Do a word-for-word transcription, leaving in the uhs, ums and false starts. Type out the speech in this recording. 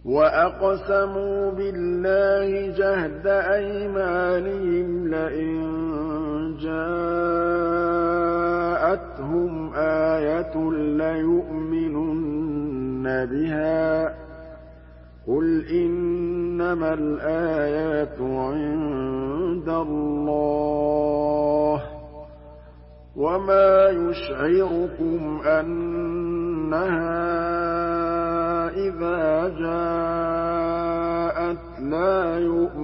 وَأَقْسَمُوا بِاللَّهِ جَهْدَ أَيْمَانِهِمْ لَئِن جَاءَتْهُمْ آيَةٌ لَّيُؤْمِنُنَّ بِهَا ۚ قُلْ إِنَّمَا الْآيَاتُ عِندَ اللَّهِ ۖ وَمَا يُشْعِرُكُمْ أَنَّهَا إِذَا جَاءَتْ لَا يُؤْمِنُونَ